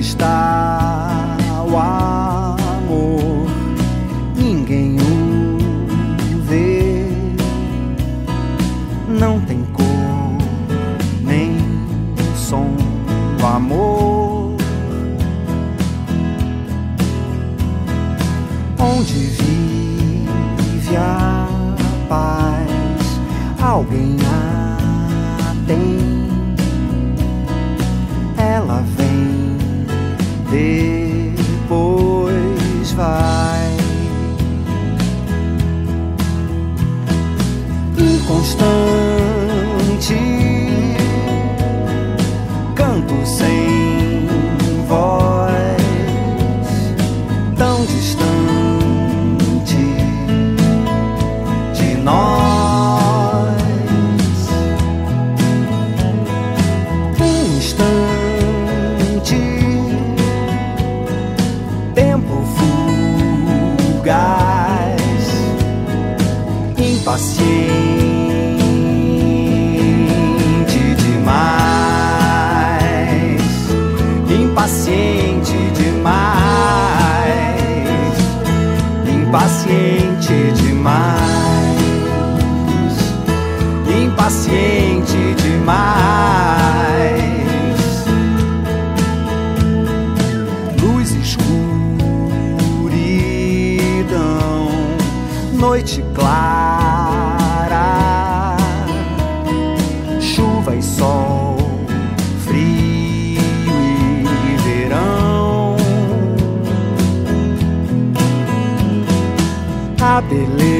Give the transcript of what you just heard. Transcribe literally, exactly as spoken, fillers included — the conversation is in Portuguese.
está o amor? Ninguém o vê. Não tem cor nem som. O amor, onde vive a paz, alguém a tem. Ela vem, depois vai. Inconstante, canto sem voz, tão distante de nós. Um instante, tempo fugaz, impaciente impaciente demais, impaciente demais, impaciente demais. Luz, escuridão, noite clara, chuva e sol, frio. A beleza